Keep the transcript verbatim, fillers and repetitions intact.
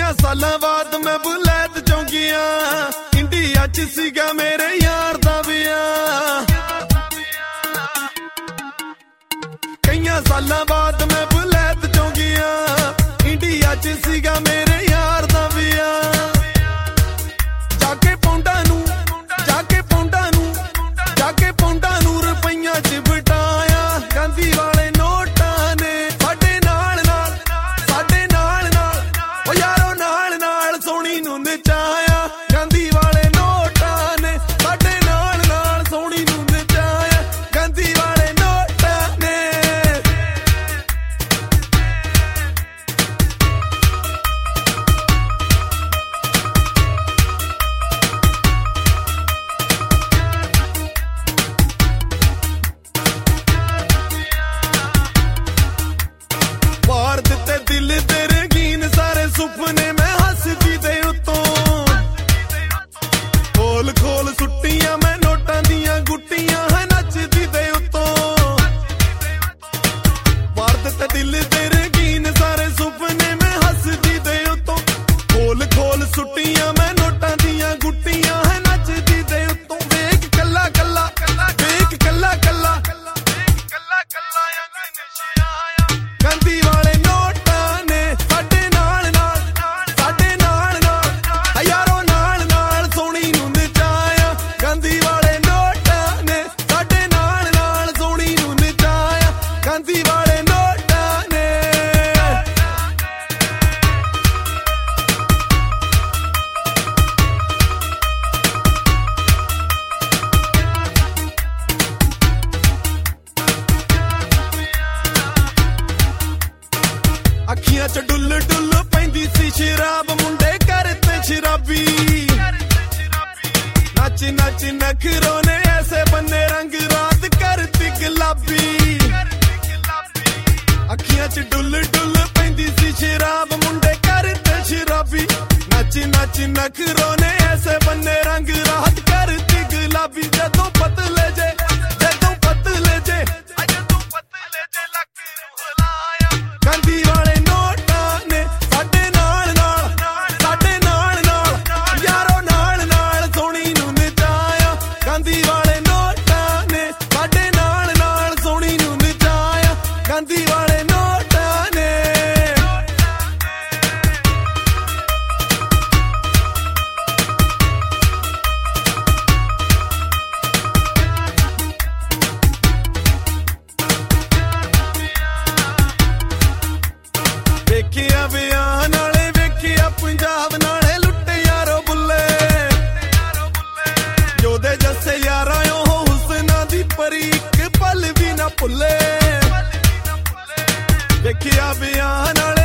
कईयां सालां बाद मैं बुलैत चौंकिया इंडिया च सीगा मेरे यार दा विआह कईयां सालां बाद मैं बुलैत चौंकिया इंडिया च सीगा मेरे यार दा विआह जाके पौंडा नू जाके पौंडा नू जाके पौंडा नू रुपइयां च बटाया गांधी वाले नोटां ने साडे नाल नाल साडे नाल नाल ओ यारो नाल नाल सोहणी नू नचाया गांधी वाले नोटां ने साडे नाल नाल सोहणी नू नचाया गांधी वाले नोटां ने वार दिते दिल ते रंगीन सारे सुपने मैं हसदी दे उत्तों खोल खोल सुट्टियां मैं नोटां दियां गुट्टियां है नचदी दे उत्तों वार दिते दिल ते रंगीन सारे सुपने मैं हसदी दे उत्तों खोल खोल सुट्टियां मैं नोटां दियां गुट्टियां है नचदी दे उत्तों वेख कल्ला कल्ला वेख कल्ला कल्ला कल्ला कल्ला गांधी वाले नोटां ने साडे नाल नाल साडे नाल नाल यारो नाल नाल सोहणी नू नचाया गांधी वाले नोटां ने साडे नाल नाल सोहणी नू नचाया गांधी वाले नोटां ने अखियां च डुल डुल पैंदी सी शराब मुंडे करते शराबी नच नच नखरों ने ऐसे बन्ने रंग रात करती गुलाबी अखियां च डुल डुल पैंदी सी शराब मुंडे करते शराबी नच नच नखरों ने ऐसे बन्ने रंग रात करती गुलाबी जदों पतले जे जदों पतले जे जदों पतले जे लक हिलाया गांधी वाले नोटां ने साडे नाल नाल साडे नाल नाल यारो नाल नाल सोहणी नू नचाया गांधी वाले नोटां ने साडे नाल नाल सोहणी नू नचाया गांधी वाले नोटां ने ਵੇਖਿਆ ਵਿਆਹ ਨਾਲੇ ਵੇਖਿਆ ਪੰਜਾਬ ਨਾਲੇ ਲੁੱਟੇ ਯਾਰੋ ਬੁੱਲੇ ਜੋਦੇ ਜੱਸੇ ਯਾਰਾਂ ਉਹ ਹੁਸਨਾਂ ਦੀ ਪਰੀ ਇੱਕ ਪਲ ਵੀ ਨਾ ਭੁੱਲੇ ਵੇਖਿਆ ਵਿਆਹ ਨਾਲੇ